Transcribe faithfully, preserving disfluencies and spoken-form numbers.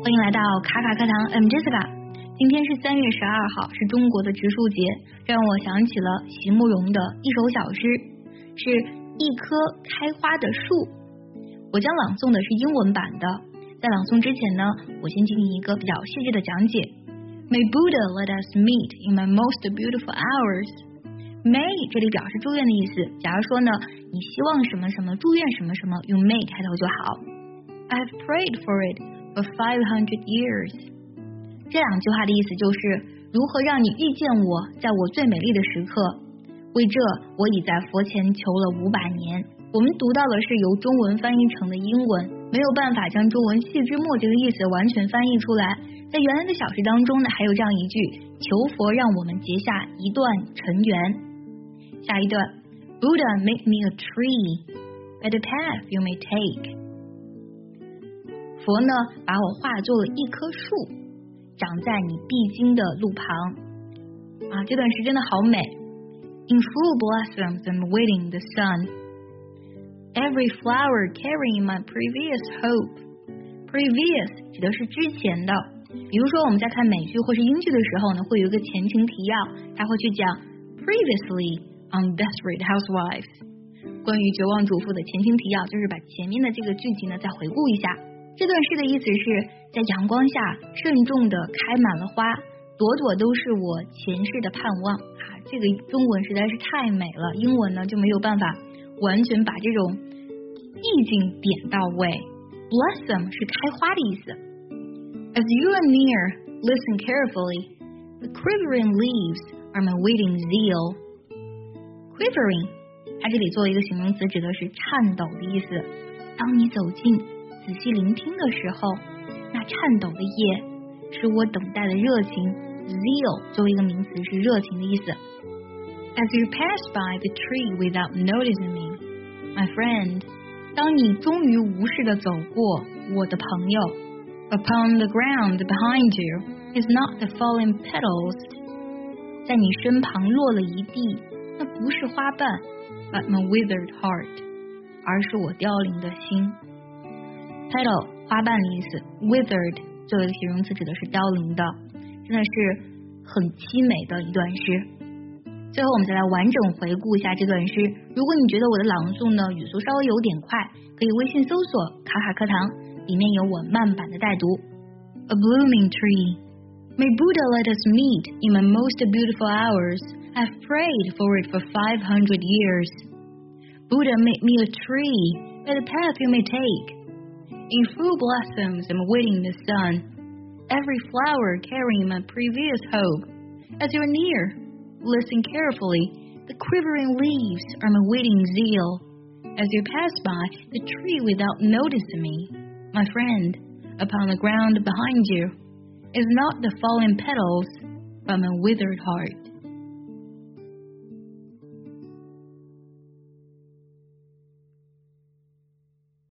欢迎来到卡卡课堂 ，I'm Jessica。今天是三月十二号，是中国的植树节，让我想起了席慕容的一首小诗，是一棵开花的树。我将朗诵的是英文版的，在朗诵之前呢，我先进行一个比较细致的讲解。May Buddha let us meet in my most beautiful hours. May 这里表示祝愿的意思。假如说呢，你希望什么什么，祝愿什么什么，用 May 开头就好。I've prayed for it.For five hundred years， 这两句话的意思就是如何让你遇见我，在我最美丽的时刻。为这，我已在佛前求了五百年。我们读到的是由中文翻译成的英文，没有办法将中文细枝末节的意思完全翻译出来。在原来的小诗当中呢，还有这样一句：求佛让我们结下一段尘缘。下一段 ，Buddha make me a tree, by the path you may take。佛呢，把我化作了一棵树，长在你必经的路旁。啊，这段诗真的好美。In full blossoms I'm waiting the sun. Every flower carrying my previous hope. Previous 指的是之前的。比如说我们在看美剧或是英剧的时候呢，会有一个前情提要，他会去讲 Previously on Desperate Housewives。关于绝望主妇的前情提要，就是把前面的这个剧集呢再回顾一下。这段诗的意思是在阳光下慎重地开满了花，朵朵都是我前世的盼望啊！这个中文实在是太美了，英文呢就没有办法完全把这种意境点到位。Blossom 是开花的意思。As you are near, listen carefully. The quivering leaves are my waiting zeal. Quivering 它这里作为一个形容词，指的是颤抖的意思。当你走近仔细聆听的时候，那颤抖的夜是我等待的热情。 Zeal 作为一个名词是热情的意思。 As you pass by the tree without noticing me, my friend， 当你终于无视地走过，我的朋友。 Upon the ground behind you is not the falling petals， 在你身旁落了一地，那不是花瓣 but my withered heart， 而是我凋零的心。Petal 花瓣的意思， withered 作为一个形容词指的是凋零的，真的是很凄美的一段诗。最后我们再来完整回顾一下这段诗。如果你觉得我的朗诵呢语速稍微有点快，可以微信搜索卡卡课堂，里面有我慢版的带读。 A blooming tree, may Buddha let us meet in my most beautiful hours. I've prayed for it for five hundred years. Buddha make me a tree, by the path you may take.In full blossoms I'm waiting the sun. Every flower carrying my previous hope. As you're near, listen carefully. The quivering leaves are my waiting zeal. As you pass by the tree without noticing me, my friend, upon the ground behind you is not the fallen petals, but my withered heart.